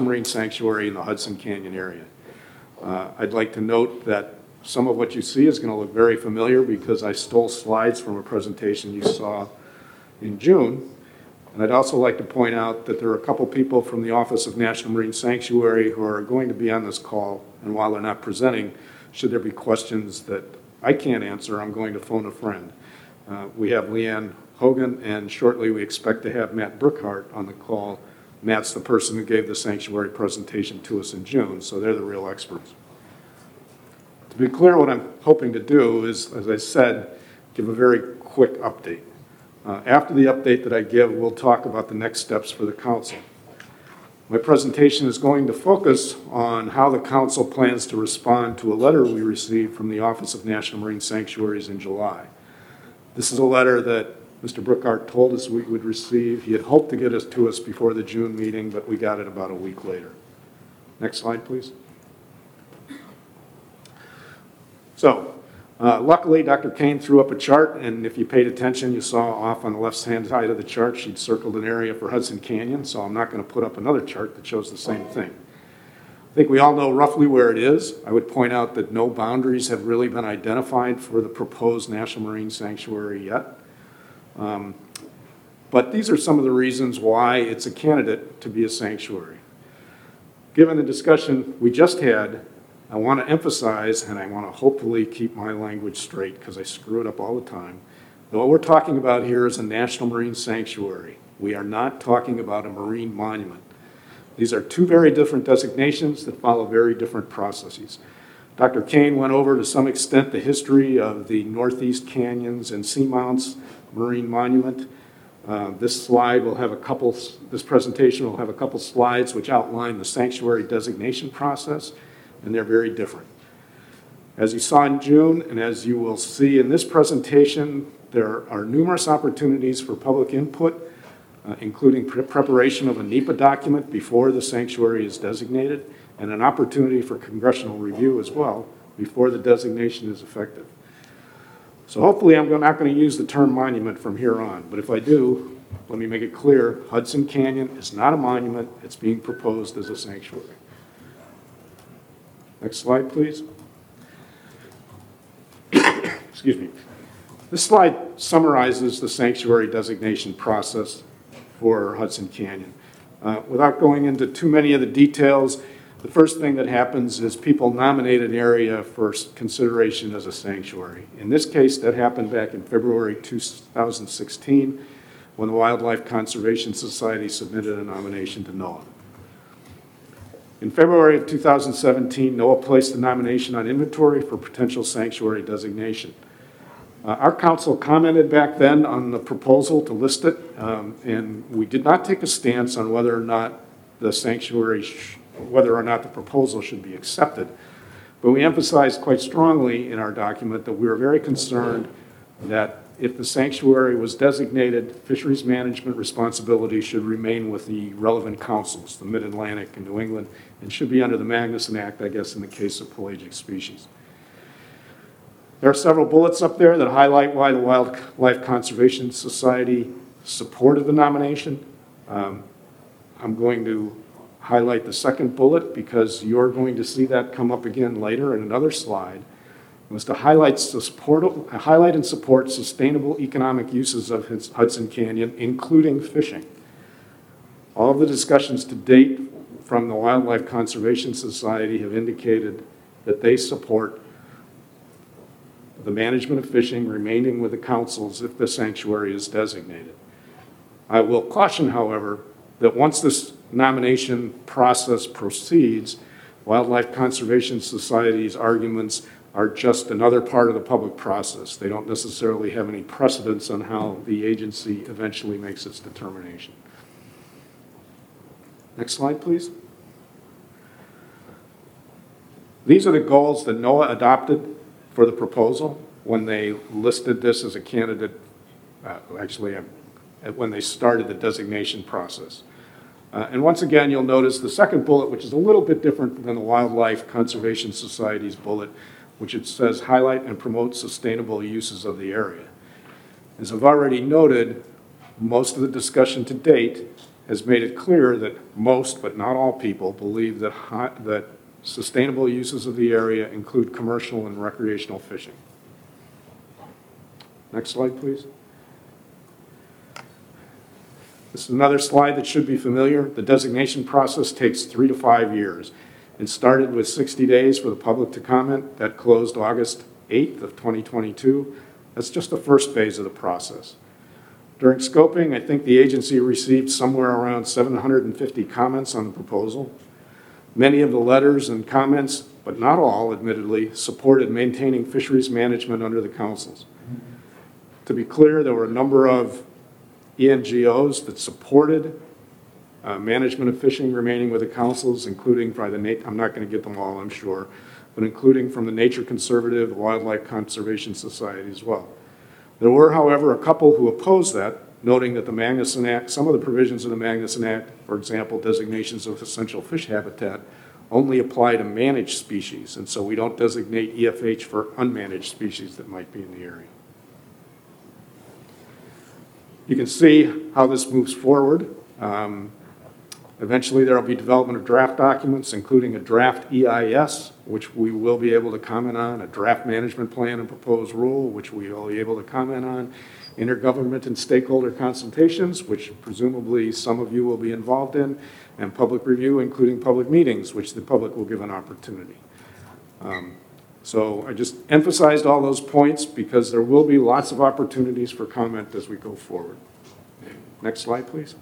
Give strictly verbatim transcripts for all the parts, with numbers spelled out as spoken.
Marine Sanctuary in the Hudson Canyon area. Uh, I'd like to note that some of what you see is going to look very familiar because I stole slides from a presentation you saw in June. And I'd also like to point out that there are a couple people from the Office of National Marine Sanctuary who are going to be on this call, and while they're not presenting, should there be questions that I can't answer, I'm going to phone a friend. Uh, we have Leanne Hogan, and shortly we expect to have Matt Brookhart on the call. Matt's the person who gave the sanctuary presentation to us in June, so they're the real experts. To be clear, what I'm hoping to do is, as I said, give a very quick update. Uh, after the update that I give, we'll talk about the next steps for the council. My presentation is going to focus on how the council plans to respond to a letter we received from the Office of National Marine Sanctuaries in July. This is a letter that Mister Brookhart told us we would receive. He had hoped to get it to us before the June meeting, but we got it about a week later. Next slide, please. So, uh, luckily, Doctor Kane threw up a chart, and if you paid attention, you saw off on the left-hand side of the chart, she'd circled an area for Hudson Canyon, so I'm not going to put up another chart that shows the same thing. I think we all know roughly where it is. I would point out that no boundaries have really been identified for the proposed National Marine Sanctuary yet. Um, but these are some of the reasons why it's a candidate to be a sanctuary. Given the discussion we just had, I want to emphasize, and I want to hopefully keep my language straight because I screw it up all the time, that what we're talking about here is a National Marine Sanctuary. We are not talking about a marine monument. These are two very different designations that follow very different processes. Doctor Kane went over to some extent the history of the Northeast Canyons and Seamounts Marine Monument. Uh, this slide will have a couple, this presentation will have a couple slides which outline the sanctuary designation process, and they're very different. As you saw in June, and as you will see in this presentation, there are numerous opportunities for public input, uh, including pre preparation of a NEPA document before the sanctuary is designated, and an opportunity for congressional review as well before the designation is effective. So hopefully I'm not going to use the term monument from here on, but if I do, let me make it clear, Hudson Canyon is not a monument, it's being proposed as a sanctuary. Next slide, please. Excuse me. This slide summarizes the sanctuary designation process for Hudson Canyon. Uh, without going into too many of the details, the first thing that happens is people nominate an area for consideration as a sanctuary. In this case, that happened back in February two thousand sixteen when the Wildlife Conservation Society submitted a nomination to NOAA. In February of two thousand seventeen, NOAA placed the nomination on inventory for potential sanctuary designation. Uh, our council commented back then on the proposal to list it, um, and we did not take a stance on whether or not the sanctuary, sh whether or not the proposal should be accepted. But we emphasized quite strongly in our document that we were very concerned that if the sanctuary was designated, fisheries management responsibility should remain with the relevant councils, the Mid-Atlantic and New England, and should be under the Magnuson Act, I guess, in the case of pelagic species. There are several bullets up there that highlight why the Wildlife Conservation Society supported the nomination. Um, I'm going to highlight the second bullet because you're going to see that come up again later in another slide. It was to highlight, support, highlight and support sustainable economic uses of Hudson Canyon, including fishing. All of the discussions to date from the Wildlife Conservation Society have indicated that they support the management of fishing remaining with the councils if the sanctuary is designated. I will caution, however, that once this nomination process proceeds, Wildlife Conservation Society's arguments are just another part of the public process. They don't necessarily have any precedence on how the agency eventually makes its determination. Next slide, please. These are the goals that NOAA adopted for the proposal when they listed this as a candidate, uh, actually uh, when they started the designation process. Uh, and once again, you'll notice the second bullet, which is a little bit different than the Wildlife Conservation Society's bullet, which it says highlight and promote sustainable uses of the area. As I've already noted, most of the discussion to date has made it clear that most, but not all people, believe that, hi- that sustainable uses of the area include commercial and recreational fishing. Next slide, please. This is another slide that should be familiar. The designation process takes three to five years. It started with sixty days for the public to comment. That closed August eighth of twenty twenty-two. That's just the first phase of the process. During scoping, I think the agency received somewhere around seven hundred fifty comments on the proposal. Many of the letters and comments, but not all, admittedly, supported maintaining fisheries management under the councils. To be clear, there were a number of E N G Os that supported uh, management of fishing remaining with the councils, including by the, nat- I'm not going to get them all, I'm sure, but including from the Nature Conservative, the Wildlife Conservation Society as well. There were, however, a couple who opposed that, noting that the Magnuson Act, some of the provisions of the Magnuson Act, for example, designations of essential fish habitat, only apply to managed species, and so we don't designate E F H for unmanaged species that might be in the area. You can see how this moves forward. Um, eventually, there will be development of draft documents, including a draft E I S, which we will be able to comment on, a draft management plan and proposed rule, which we will be able to comment on, intergovernment and stakeholder consultations, which presumably some of you will be involved in, and public review, including public meetings, which the public will give an opportunity. Um, So I just emphasized all those points because there will be lots of opportunities for comment as we go forward. Next slide, please.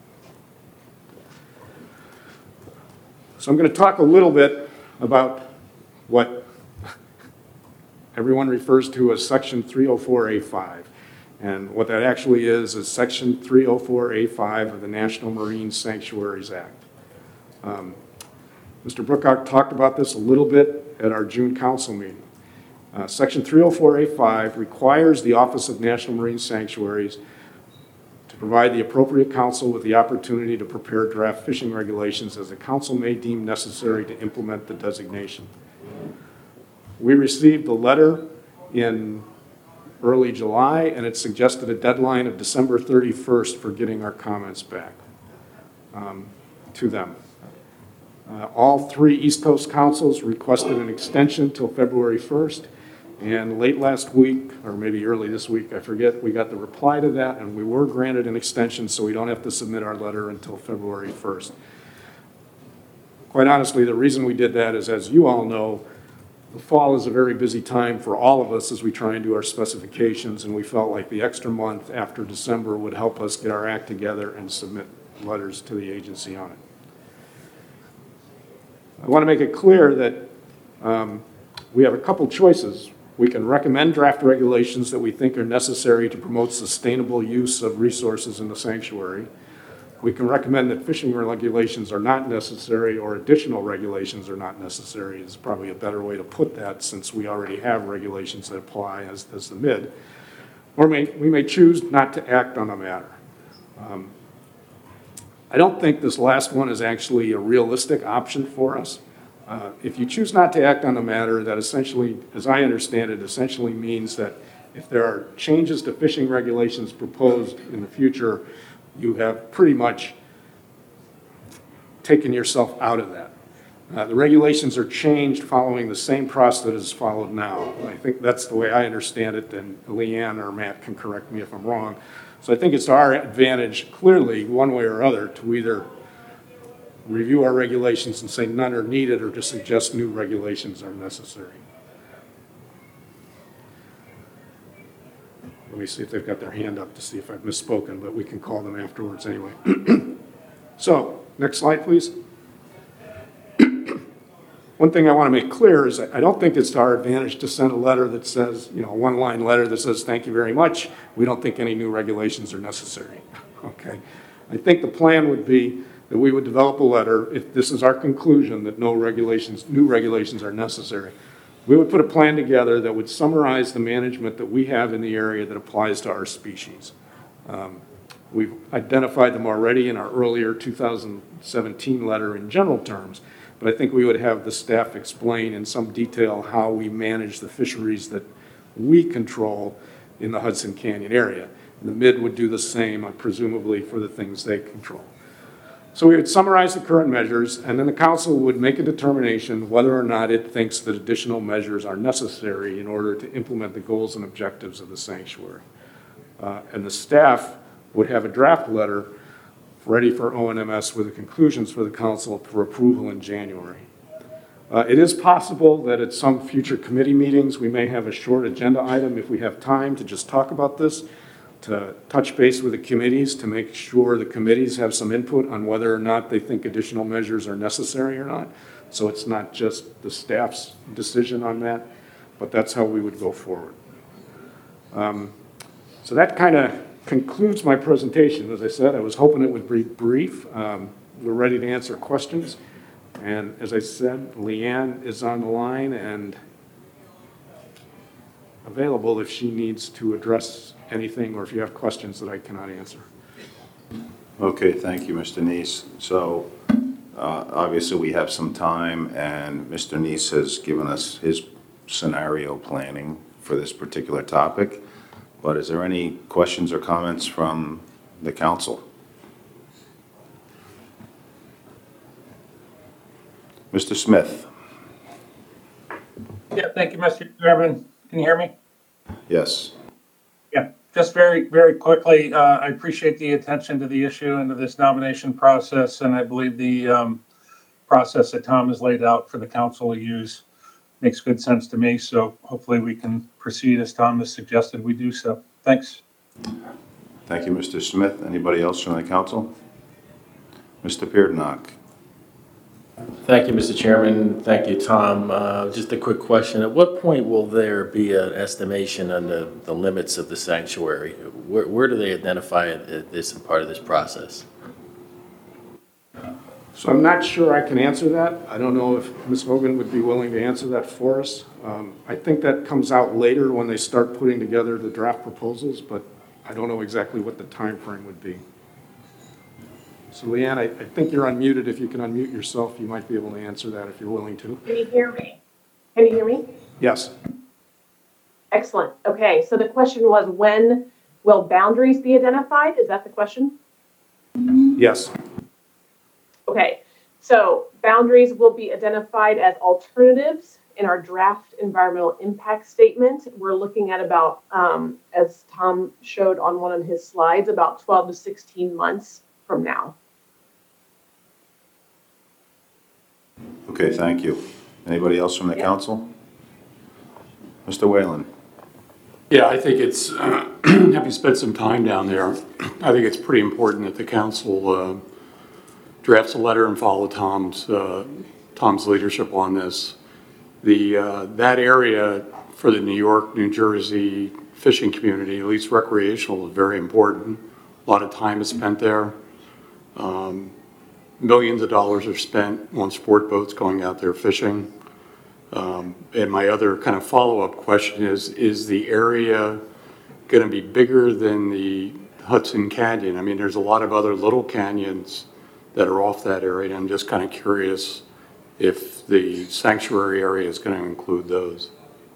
So I'm going to talk a little bit about what everyone refers to as Section three oh four A five. And what that actually is, is Section three oh four A five of the National Marine Sanctuaries Act. Um, Mister Brookout talked about this a little bit at our June council meeting. Uh, Section three oh four A five requires the Office of National Marine Sanctuaries to provide the appropriate council with the opportunity to prepare draft fishing regulations as the council may deem necessary to implement the designation. We received a letter in early July, and it suggested a deadline of December thirty-first for getting our comments back um, to them. Uh, all three East Coast councils requested an extension till February first, and late last week, or maybe early this week, I forget, we got the reply to that, and we were granted an extension so we don't have to submit our letter until February first. Quite honestly, the reason we did that is, as you all know, the fall is a very busy time for all of us as we try and do our specifications, and we felt like the extra month after December would help us get our act together and submit letters to the agency on it. I want to make it clear that um, we have a couple choices. We can recommend draft regulations that we think are necessary to promote sustainable use of resources in the sanctuary. We can recommend that fishing regulations are not necessary, or additional regulations are not necessary is probably a better way to put that, since we already have regulations that apply as, as the mid. Or may, we may choose not to act on the matter. Um, I don't think this last one is actually a realistic option for us. Uh, if you choose not to act on the matter, that essentially, as I understand it, essentially means that if there are changes to fishing regulations proposed in the future, you have pretty much taken yourself out of that. Uh, the regulations are changed following the same process that is followed now. I think that's the way I understand it, and Leanne or Matt can correct me if I'm wrong. So I think it's to our advantage, clearly, one way or other, to either review our regulations and say none are needed, or to suggest new regulations are necessary. Let me see if they've got their hand up to see if I've misspoken, but we can call them afterwards anyway. So, next slide, please. One thing I want to make clear is I don't think it's to our advantage to send a letter that says, you know, a one-line letter that says, thank you very much. We don't think any new regulations are necessary. Okay. I think the plan would be that we would develop a letter, if this is our conclusion that no regulations, new regulations are necessary. We would put a plan together that would summarize the management that we have in the area that applies to our species. Um, we've identified them already in our earlier two thousand seventeen letter in general terms. But I think we would have the staff explain in some detail how we manage the fisheries that we control in the Hudson Canyon area. And the mid would do the same, presumably, for the things they control. So we would summarize the current measures, and then the council would make a determination whether or not it thinks that additional measures are necessary in order to implement the goals and objectives of the sanctuary. Uh, and the staff would have a draft letter ready for O N M S with the conclusions for the council for approval in January. Uh, it is possible that at some future committee meetings, we may have a short agenda item if we have time to just talk about this, to touch base with the committees to make sure the committees have some input on whether or not they think additional measures are necessary or not. So it's not just the staff's decision on that, but that's how we would go forward. Um, so that kind of concludes my presentation. As I said, I was hoping it would be brief. Um, we're ready to answer questions. And as I said, Leanne is on the line and available if she needs to address anything or if you have questions that I cannot answer. Okay, thank you, Mister Neese. So uh, obviously we have some time, and Mister Neese has given us his scenario planning for this particular topic. But is there any questions or comments from the council? Mister Smith. Yeah, thank you, Mister Chairman. Can you hear me? Yes. Yeah, just very, very quickly, uh, I appreciate the attention to the issue and to this nomination process, and I believe the um, process that Tom has laid out for the council to use makes good sense to me, so hopefully we can proceed as Tom has suggested we do so. Thanks. Thank you, Mister Smith. Anybody else from the council? Mister Peerdenach. Thank you, Mister Chairman. Thank you, Tom. Uh, just a quick question. At what point will there be an estimation on the, the limits of the sanctuary? Where, where do they identify this as part of this process? So I'm not sure I can answer that. I don't know if Miz Hogan would be willing to answer that for us. Um, I think that comes out later when they start putting together the draft proposals, but I don't know exactly what the time frame would be. So Leanne, I, I think you're unmuted. If you can unmute yourself, you might be able to answer that if you're willing to. Can you hear me? Can you hear me? Yes. Excellent. Okay, so the question was, when will boundaries be identified? Is that the question? Yes. Okay, so boundaries will be identified as alternatives in our draft environmental impact statement. We're looking at about, um, as Tom showed on one of his slides, about twelve to sixteen months from now. Okay, thank you. Anybody else from the Yeah. council? Mister Whalen. Yeah, I think it's, uh, having spent some time down there, I think it's pretty important that the council uh, drafts a letter and follow Tom's, uh, Tom's leadership on this. The, uh, that area for the New York, New Jersey fishing community, at least recreational, is very important. A lot of time is spent there. Um, millions of dollars are spent on sport boats going out there fishing. Um, and my other kind of follow-up question is, is the area going to be bigger than the Hudson Canyon? I mean, there's a lot of other little canyons that are off that area, and I'm just kind of curious if the sanctuary area is going to include those.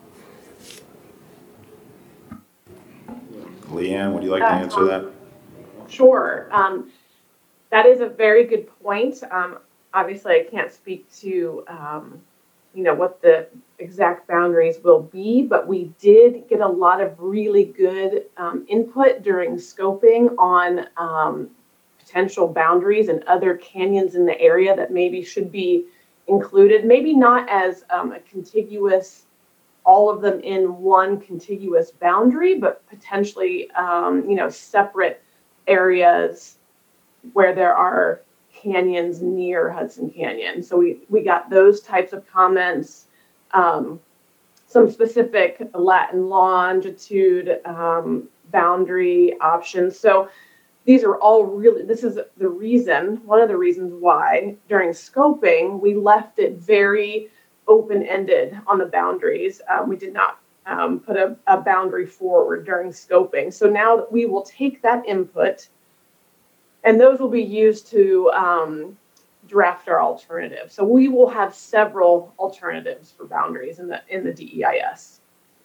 Leanne, would you like to Uh, answer that? Sure. Um, that is a very good point. Um, obviously, I can't speak to, um, you know, what the exact boundaries will be, but we did get a lot of really good um, input during scoping on um, potential boundaries and other canyons in the area that maybe should be included, maybe not as um, a contiguous, all of them in one contiguous boundary, but potentially, um, you know, separate areas where there are canyons near Hudson Canyon. So we, we got those types of comments, um, some specific lat and longitude um, boundary options. So these are all really, this is the reason, one of the reasons why during scoping, we left it very open-ended on the boundaries. Um, we did not um, put a, a boundary forward during scoping. So now that we will take that input, and those will be used to um, draft our alternative. So we will have several alternatives for boundaries in the in the D E I S.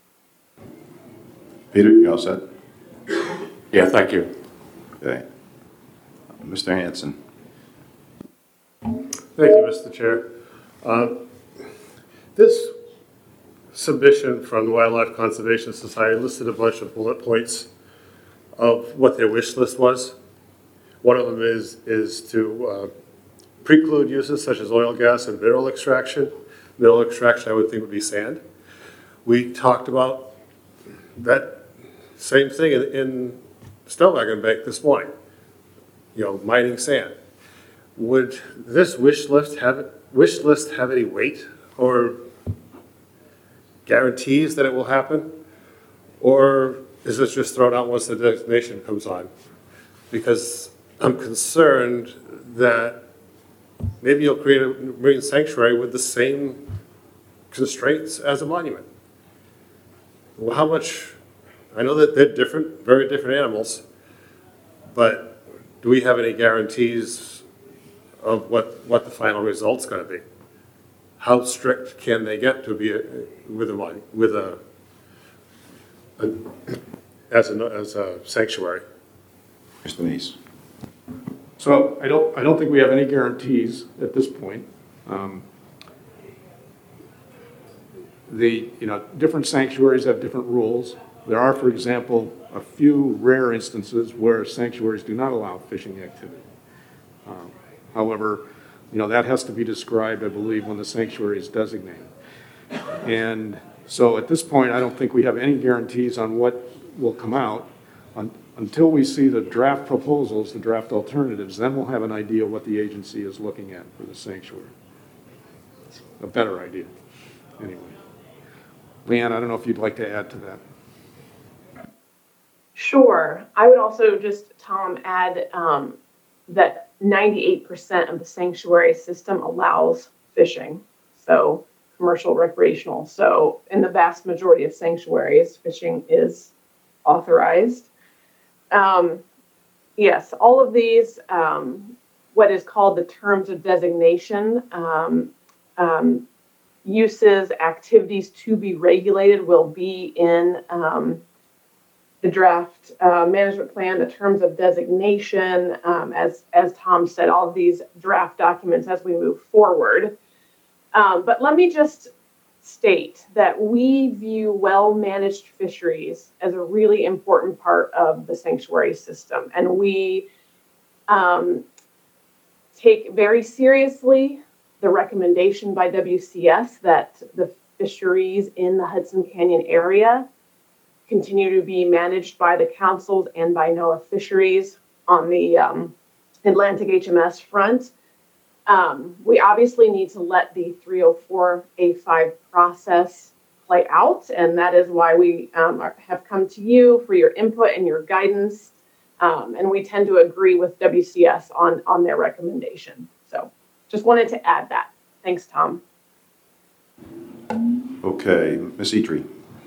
Peter, you all set? Yeah, thank you. Okay. Mister Hanson. Thank you, Mister Chair. Uh, This submission from the Wildlife Conservation Society listed a bunch of bullet points of what their wish list was. One of them is, is to uh, preclude uses such as oil, gas, and mineral extraction. Mineral extraction, I would think, would be sand. We talked about that same thing in, in Snowwagon Bank this morning, you know, mining sand. Would this wish list have, wish list have any weight or guarantees that it will happen? Or is this just thrown out once the designation comes on? Because I'm concerned that maybe you'll create a marine sanctuary with the same constraints as a monument. Well, how much, I know that they're different, very different animals, but do we have any guarantees of what, what the final result's gonna be? How strict can they get to be a, with a, mon- with a, a as a, as a sanctuary? Mister Neese? So I don't, I don't think we have any guarantees at this point. Um, The, you know, different sanctuaries have different rules. There are, for example, a few rare instances where sanctuaries do not allow fishing activity. Um, However, you know, that has to be described, I believe, when the sanctuary is designated. And so at this point, I don't think we have any guarantees on what will come out. Un- Until we see the draft proposals, the draft alternatives, then we'll have an idea what the agency is looking at for the sanctuary. A better idea, anyway. Leanne, I don't know if you'd like to add to that. Sure. I would also just, Tom, add um, that ninety-eight percent of the sanctuary system allows fishing, so commercial, recreational. So in the vast majority of sanctuaries, fishing is authorized. Um, yes, all of these, um, what is called the terms of designation, um, um, uses, activities to be regulated will be in um, the draft uh, management plan, the terms of designation, um, as, as Tom said, all of these draft documents as we move forward. Um, but let me just state that we view well-managed fisheries as a really important part of the sanctuary system. And we um, take very seriously the recommendation by W C S that the fisheries in the Hudson Canyon area continue to be managed by the councils and by NOAA Fisheries on the um, Atlantic H M S front. Um, we obviously need to let the three oh four A five process play out, and that is why we um, are, have come to you for your input and your guidance, um, and we tend to agree with W C S on, on their recommendation. So just wanted to add that. Thanks, Tom. Okay, Miz Etri?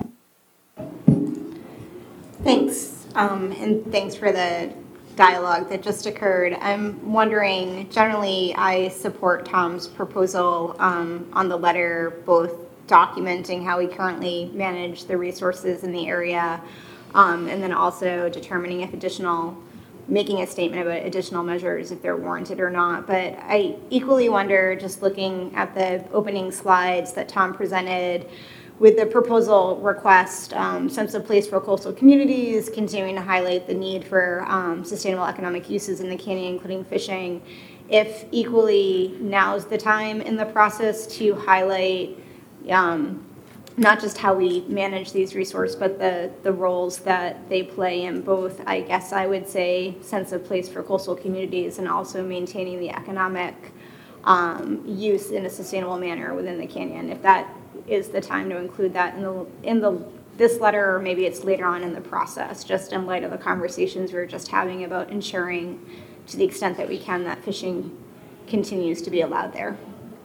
Thanks, um, and thanks for the dialogue that just occurred. I'm wondering, generally, I support Tom's proposal um, on the letter, both documenting how we currently manage the resources in the area, um, and then also determining if additional, making a statement about additional measures, if they're warranted or not. But I equally wonder, just looking at the opening slides that Tom presented, with the proposal request, um, sense of place for coastal communities, continuing to highlight the need for um, sustainable economic uses in the canyon, including fishing, if equally now's the time in the process to highlight um, not just how we manage these resources, but the, the roles that they play in both, I guess I would say, sense of place for coastal communities and also maintaining the economic um, use in a sustainable manner within the canyon. If that is the time to include that in the in the this letter, or maybe it's later on in the process, just in light of the conversations we were just having about ensuring, to the extent that we can, that fishing continues to be allowed there.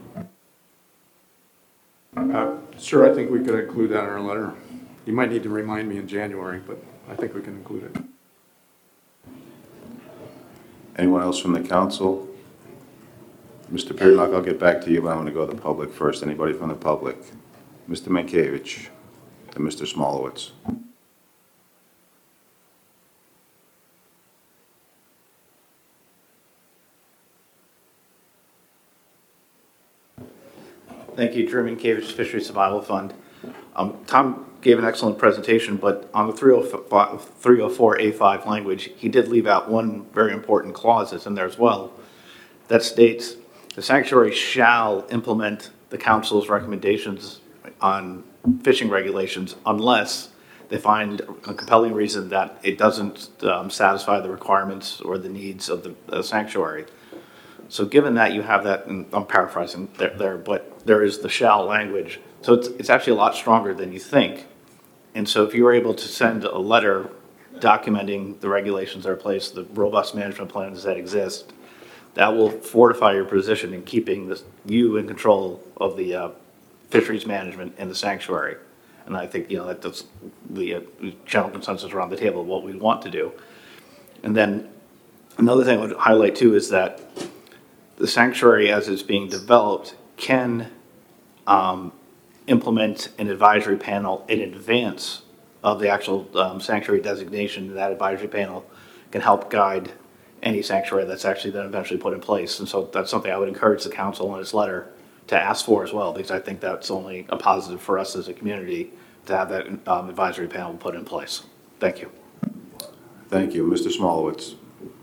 Uh, Sure, I think we could include that in our letter. You might need to remind me in January, but I think we can include it. Anyone else from the council? Mister Pearlock, I'll get back to you, but I'm going to go to the public first. Anybody from the public? Mister Mankiewicz and Mister Smolowitz. Thank you, Truman Cavich Fisheries Survival Fund. Um, Tom gave an excellent presentation, but on the three oh four A five language, he did leave out one very important clause that's in there as well that states the sanctuary shall implement the council's recommendations on fishing regulations unless they find a compelling reason that it doesn't um, satisfy the requirements or the needs of the, the sanctuary. So given that you have that, and I'm paraphrasing there, there, but there is the shall language. So it's, it's actually a lot stronger than you think. And so if you were able to send a letter documenting the regulations that are in place, the robust management plans that exist, that will fortify your position in keeping this, you in control of the uh, fisheries management in the sanctuary. And I think, you know, that that's the uh, general consensus around the table of what we want to do. And then another thing I would highlight too is that the sanctuary as it's being developed can um, implement an advisory panel in advance of the actual um, sanctuary designation. That advisory panel can help guide any sanctuary that's actually then eventually put in place. And so that's something I would encourage the council in its letter to ask for as well, because I think that's only a positive for us as a community to have that um, advisory panel put in place. Thank you. Thank you. Mister Smolowitz.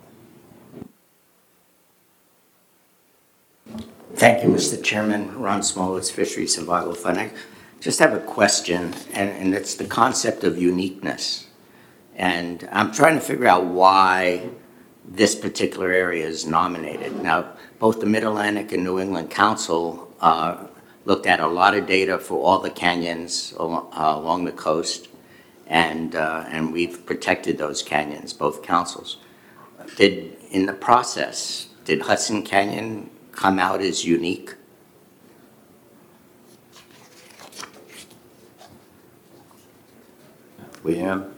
Thank you, Mister Chairman. Ron Smolowitz, Fisheries Survival Fund. I just have a question, and, and it's the concept of uniqueness. And I'm trying to figure out why this particular area is nominated. Now, both the Mid-Atlantic and New England Council uh, looked at a lot of data for all the canyons al uh, along the coast, and, uh, and we've protected those canyons, both councils. Did, in the process, did Hudson Canyon come out as unique? Leanne?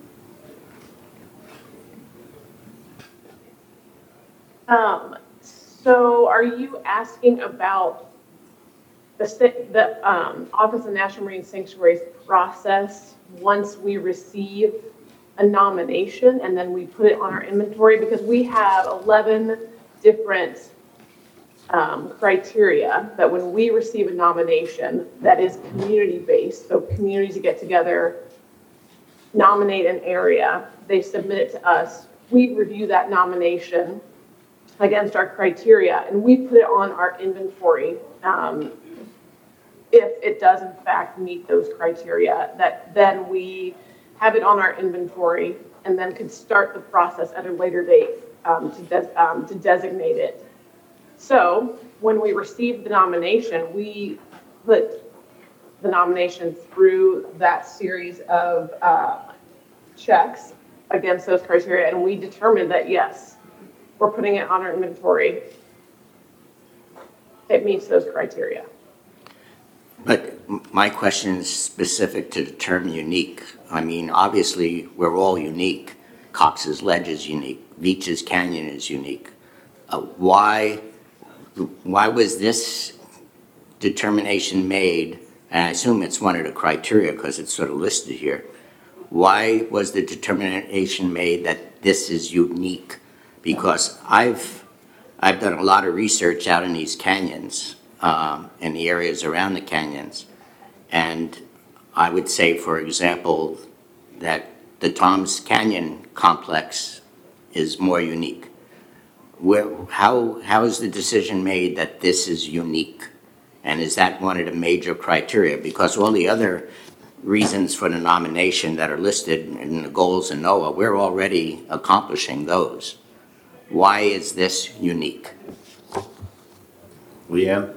Um, so are you asking about the, the um, Office of National Marine Sanctuaries process once we receive a nomination and then we put it on our inventory? Because we have eleven different um, criteria that when we receive a nomination that is community-based, so communities get together, nominate an area, they submit it to us, we review that nomination against our criteria, and we put it on our inventory um, if it does in fact meet those criteria, that then we have it on our inventory and then could start the process at a later date um, to, des um, to designate it. So when we receive the nomination, we put the nomination through that series of uh, checks against those criteria, and we determined that yes, we're putting it on our inventory. It meets those criteria. But my question is specific to the term unique. I mean, obviously, we're all unique. Cox's Ledge is unique. Beach's Canyon is unique. Uh, why, why was this determination made? And I assume it's one of the criteria because it's sort of listed here. Why was the determination made that this is unique? Because I've, I've done a lot of research out in these canyons, um, in the areas around the canyons. And I would say, for example, that the Tom's Canyon complex is more unique. Where, how, how is the decision made that this is unique? And is that one of the major criteria? Because all the other reasons for the nomination that are listed in the goals in NOAA, we're already accomplishing those. Why is this unique? Leanne?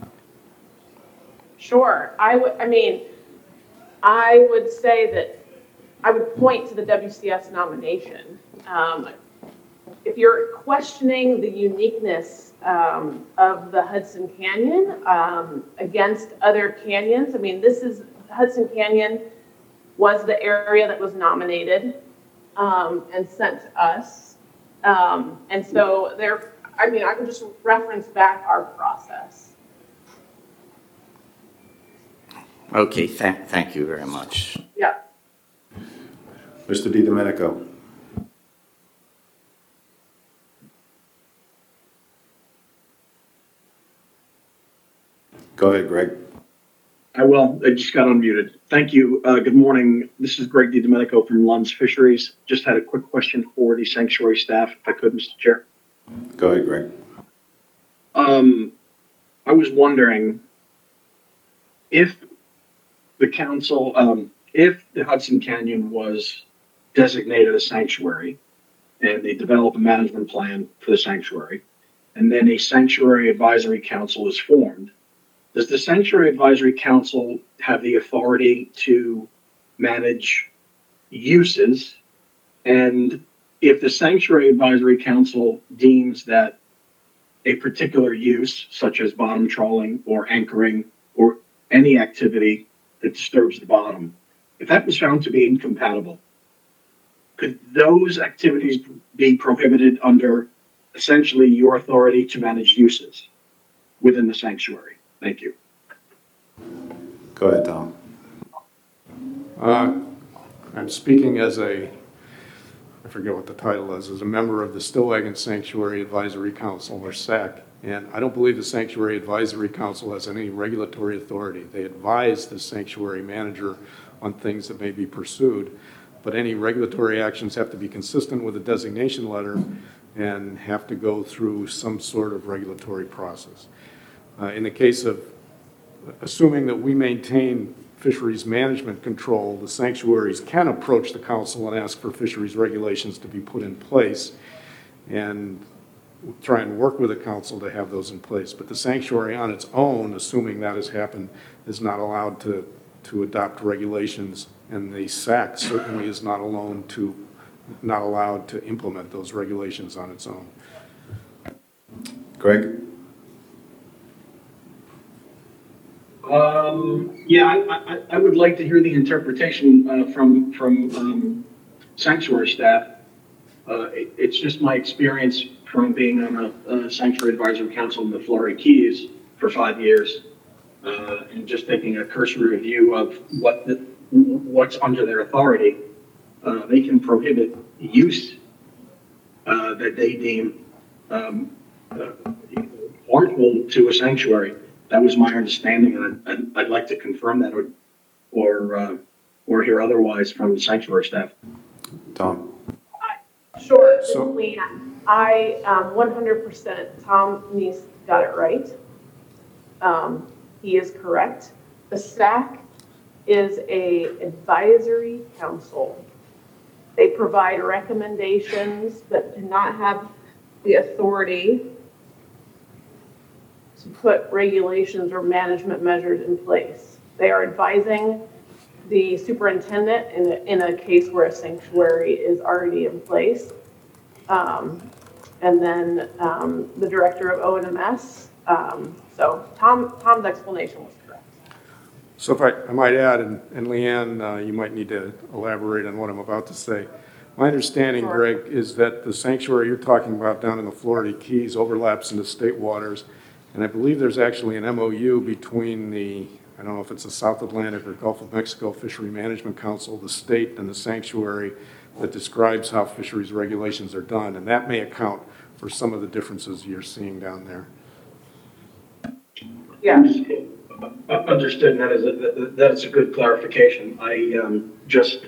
Sure. I would, I mean, I would say that I would point to the W C S nomination. Um, if you're questioning the uniqueness um, of the Hudson Canyon um, against other canyons, I mean, this is, Hudson Canyon was the area that was nominated um, and sent to us. Um, and so there, I mean, I can just reference back our process. Okay, th thank you very much. Yeah. Mister DiDomenico? Go ahead, Greg. I will. I just got unmuted. Thank you. Uh, good morning. This is Greg DiDomenico from Lund's Fisheries. Just had a quick question for the sanctuary staff, if I could, Mister Chair. Go ahead, Greg. Um, I was wondering if the council, um, if the Hudson Canyon was designated a sanctuary and they develop a management plan for the sanctuary, and then a sanctuary advisory council is formed, does the Sanctuary Advisory Council have the authority to manage uses? And if the Sanctuary Advisory Council deems that a particular use, such as bottom trawling or anchoring or any activity that disturbs the bottom, if that was found to be incompatible, could those activities be prohibited under essentially your authority to manage uses within the sanctuary? Thank you. Go ahead, Tom. Uh, I'm speaking as a, I forget what the title is, as a member of the Stillwagon Sanctuary Advisory Council, or S A C, and I don't believe the Sanctuary Advisory Council has any regulatory authority. They advise the sanctuary manager on things that may be pursued, but any regulatory actions have to be consistent with a designation letter and have to go through some sort of regulatory process. Uh, in the case of assuming that we maintain fisheries management control, the sanctuaries can approach the council and ask for fisheries regulations to be put in place and try and work with the council to have those in place. But the sanctuary on its own, assuming that has happened, is not allowed to, to adopt regulations, and the S A C certainly is not alone to, not allowed to implement those regulations on its own. Greg? Um, yeah, I, I, I would like to hear the interpretation uh, from from um, sanctuary staff. Uh, it, it's just my experience from being on a, a sanctuary advisory council in the Florida Keys for five years, uh, and just taking a cursory review of what the, what's under their authority. Uh, they can prohibit use uh, that they deem um, uh, harmful to a sanctuary. That was my understanding, and I'd, I'd like to confirm that or or uh, or hear otherwise from the sanctuary staff. Tom? Sure. This is So- Leanne. I um, one hundred percent, Tom Neese got it right. Um, he is correct. The S A C is a advisory council. They provide recommendations, but do not have the authority to put regulations or management measures in place. They are advising the superintendent in a, in a case where a sanctuary is already in place. Um, and then um, the director of O N M S. Um, so Tom, Tom's explanation was correct. So if I, I might add, and, and Leanne, uh, you might need to elaborate on what I'm about to say. My understanding, Sure. Greg, is that the sanctuary you're talking about down in the Florida Keys overlaps into state waters. And I believe there's actually an M O U between the, I don't know if it's the South Atlantic or Gulf of Mexico Fishery Management Council, the state, and the sanctuary that describes how fisheries regulations are done. And that may account for some of the differences you're seeing down there. Yeah. Understood. That is a, that is a good clarification. I um, just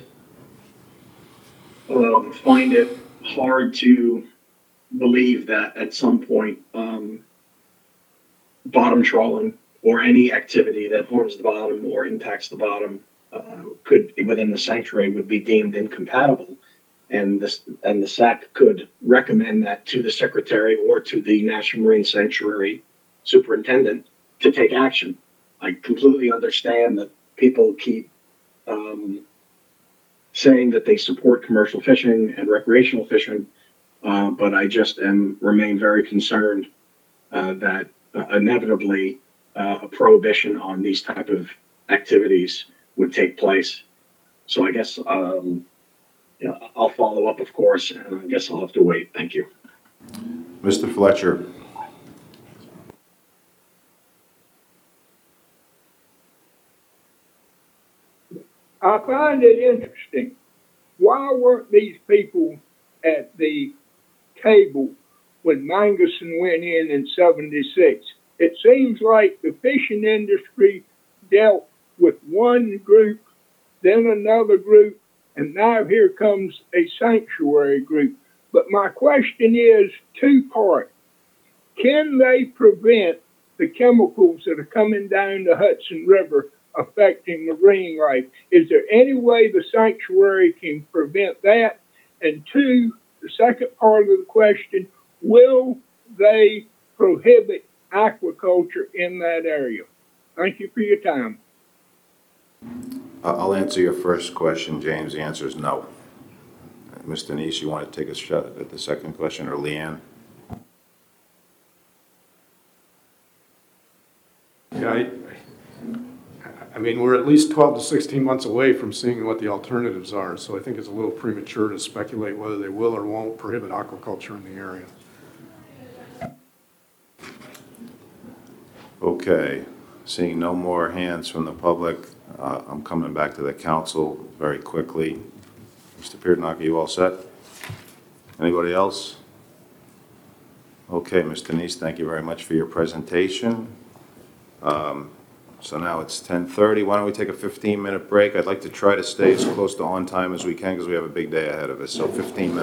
uh, find it hard to believe that at some point um, bottom trawling or any activity that harms the bottom or impacts the bottom uh, could, within the sanctuary, would be deemed incompatible. And this and the S A C could recommend that to the secretary or to the National Marine Sanctuary superintendent to take action. I completely understand that people keep um, saying that they support commercial fishing and recreational fishing, uh, but I just am remain very concerned uh, that uh, inevitably uh, a prohibition on these type of activities would take place. So I guess um, you know, I'll follow up, of course, and I guess I'll have to wait. Thank you. Mister Fletcher? I find it interesting. Why weren't these people at the table when Mangerson went in in seventy-six? It seems like the fishing industry dealt one group, then another group, and now here comes a sanctuary group. But my question is two-part. Can they prevent the chemicals that are coming down the Hudson River affecting marine life? Is there any way the sanctuary can prevent that? And two, the second part of the question, will they prohibit aquaculture in that area? Thank you for your time. I'll answer your first question, James. The answer is no. Mister Neese, you want to take a shot at the second question, or Leanne? Yeah, I, I mean, we're at least twelve to sixteen months away from seeing what the alternatives are, so I think it's a little premature to speculate whether they will or won't prohibit aquaculture in the area. Okay, seeing no more hands from the public, uh, I'm coming back to the council very quickly. Mister Peardenach, are you all set? Anybody else? Okay, Mister Neese, thank you very much for your presentation. Um, so now it's ten thirty. Why don't we take a fifteen minute break? I'd like to try to stay as close to on time as we can because we have a big day ahead of us. So fifteen minutes.